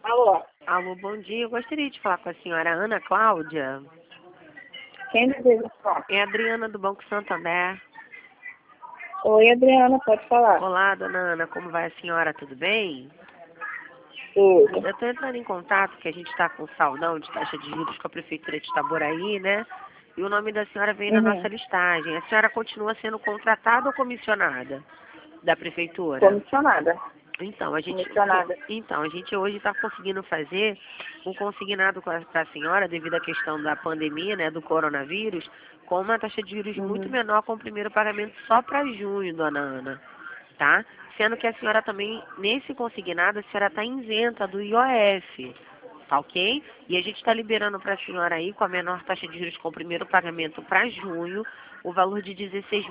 Alô, Alô, bom dia. Eu gostaria de falar com a senhora Ana Cláudia. quem deseja falar? É a Adriana do Banco Santander. Oi, Adriana, pode falar. Olá, dona Ana, como vai a senhora? Tudo bem? Tudo. Eu estou entrando em contato porque a gente está com saldão de taxa de juros com a Prefeitura de Itaboraí, né? E o nome da senhora vem na nossa Uhum. listagem. A senhora continua sendo contratada ou comissionada da Prefeitura? Comissionada. Então, Comissionada. a gente hoje está conseguindo fazer um consignado para a senhora, devido à questão da pandemia, né, do coronavírus, com uma taxa de juros muito Uhum. menor com o primeiro pagamento só para junho, dona Ana, tá? Sendo que a senhora também, nesse consignado, a senhora está isenta do IOF, tá ok? E a gente está liberando para a senhora aí, com a menor taxa de juros com o primeiro pagamento para junho, o valor de R$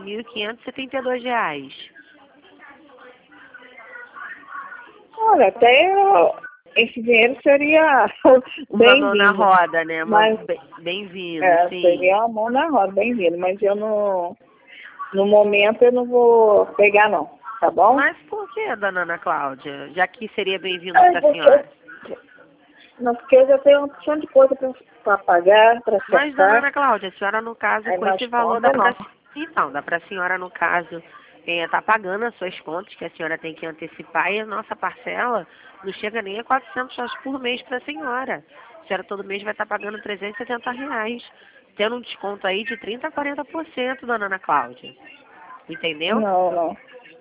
16.572. Olha, esse dinheiro seria Um valor na bem-vindo. roda, né? Mas Bem-vindo, sim. seria uma mão na roda, bem-vindo. Mas eu não, no momento eu não vou pegar não, tá bom? Mas por que, dona Ana Cláudia? Já que seria bem-vindo É para a senhora. porque, não, porque eu já tenho uma opção de coisa para pagar, para Mas, dona acertar. Ana Cláudia, a senhora, no caso, Aí com mais esse valor, conta não. Então, dá para a senhora, no caso, tá pagando as suas contas, que a senhora tem que antecipar, e a nossa parcela não chega nem a R$ 400 por mês para a senhora. A senhora todo mês vai estar pagando R$ 370, tendo um desconto aí de 30% a 40%, dona Ana Cláudia. Entendeu? Não, não.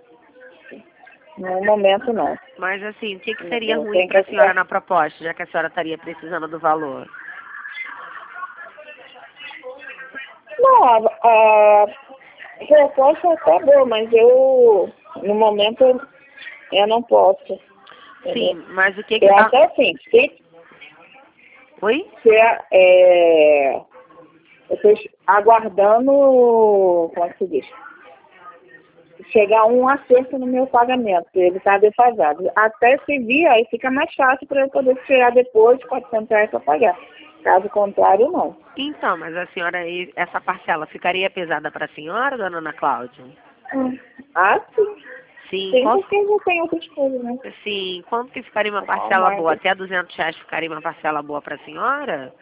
No momento não. Mas assim, o que seria Eu ruim tenho para a senhora que na proposta, já que a senhora estaria precisando do valor? Não, a proposta é até boa, mas no momento, eu não posso. Sim, Entendeu? mas o que Eu tá... até assim, Oi? eu estou aguardando, como é que se diz? Chegar um acerto no meu pagamento, ele está defasado. Até se vir, aí fica mais fácil para eu poder tirar depois R$ 400 para pagar. Caso contrário, não. Então, mas a senhora, essa parcela ficaria pesada para a senhora, dona Ana Cláudia? Ah, sim. Sim, Sim, porque eu já tenho outras coisas, né? sim, quanto que ficaria uma Tá, parcela mas, boa? Até R$ 200 ficaria uma parcela boa para a senhora?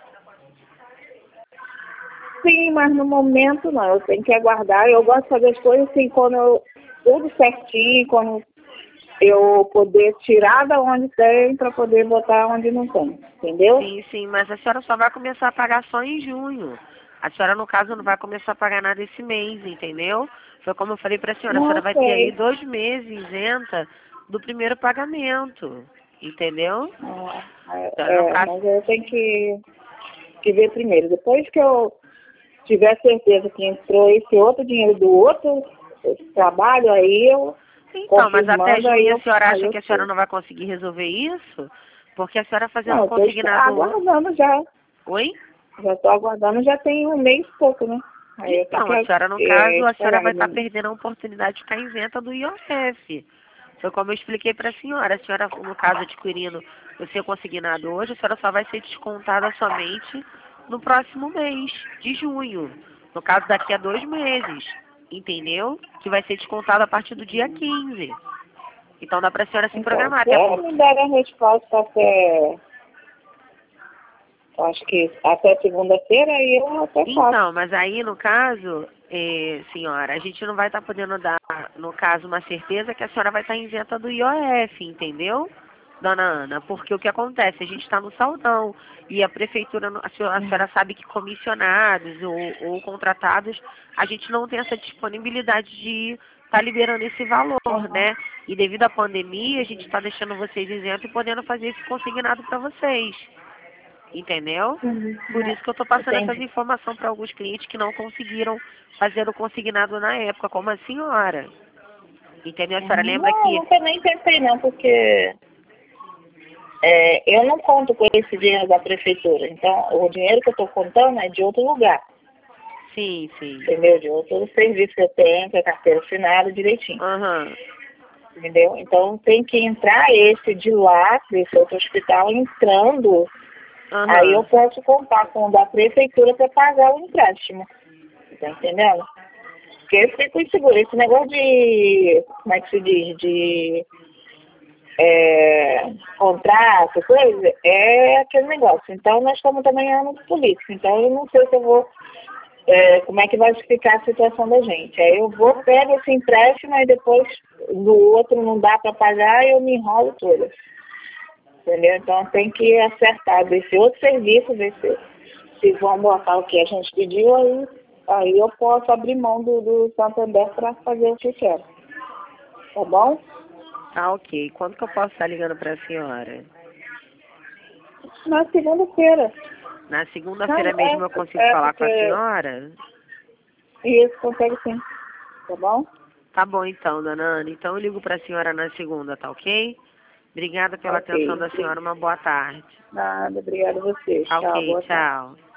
sim, mas no momento não. Eu tenho que aguardar. Eu gosto de fazer as coisas assim, tudo certinho, quando eu poder tirar da onde tem para poder botar onde não tem. Entendeu? Sim, sim, mas a senhora só vai começar a pagar só em junho. A senhora, no caso, não vai começar a pagar nada esse mês, entendeu? Foi como eu falei para a senhora Não vai ter aí sei. 2 meses isenta do primeiro pagamento, entendeu? Então, no caso, Mas eu tenho que ver primeiro. Depois que eu tiver certeza que entrou esse outro dinheiro do outro esse trabalho, aí eu então, mas até confirmando, junho a senhora aí acha eu que a senhora sei. não vai conseguir resolver isso? Porque a senhora fazendo Não, um eu estou consignado... aguardando já. Oi? Já estou aguardando, já tem um mês e pouco, né? Aí eu tenho Então, a que senhora, no caso, a senhora esperar. vai estar perdendo a oportunidade de ficar isenta do IOF. Foi como eu expliquei para a senhora, no caso, adquirindo o seu consignado hoje, a senhora só vai ser descontada somente no próximo mês, de junho. No caso, daqui a 2 meses, entendeu? Que vai ser descontada a partir do dia 15. Então, dá para a senhora se Então, programar, se até ela porque... me der a resposta acho que até segunda-feira, aí eu até faço. Então, mas aí, no caso, senhora, a gente não vai estar podendo dar, no caso, uma certeza que a senhora vai estar isenta do IOF, entendeu, dona Ana? Porque o que acontece? A gente está no saldão e a prefeitura, a senhora sabe que comissionados ou contratados, a gente não tem essa disponibilidade de estar liberando esse valor, né? E devido à pandemia, a gente está deixando vocês isentos e podendo fazer esse consignado para vocês. Entendeu? Por isso que eu estou passando essas Entendi. informações para alguns clientes que não conseguiram fazer o consignado na época, como a senhora. Entendeu? A senhora lembra Não, que... nunca nem pensei não, porque eu não conto com esse dinheiro da prefeitura. Então, o dinheiro que eu estou contando é de outro lugar, Sim, sim. entendeu? De outro serviço que eu tenho, que é carteira assinada direitinho, Aham. entendeu? Então, tem que entrar esse de lá, desse outro hospital, entrando. Aí eu Aham. posso contar com o da prefeitura para pagar o empréstimo. Tá entendendo? Porque eu fico insegura. Esse negócio de, como é que se diz? De contrato, coisa, é aquele negócio. Então, nós estamos também em ano político. Então, eu não sei se eu vou, como é que vai ficar a situação da gente. Aí eu vou, pego esse empréstimo, e depois do outro não dá para pagar, e eu me enrolo toda. Entendeu? Então, tem que acertar desse outro serviço, ver se vão botar o que a gente pediu, aí eu posso abrir mão do Santander para fazer o que eu quero. Tá bom? Tá, ok. Quando que eu posso estar ligando para a senhora? Na segunda-feira. Na segunda-feira mesmo eu consigo falar com a senhora? Isso, consegue sim. Tá bom? Tá bom então, dona Ana. Então eu ligo para a senhora na segunda, tá ok? Obrigada pela atenção Ok. da senhora. Uma boa tarde. Nada, obrigada a você. Tá Tchau, ok, boa tarde. tchau.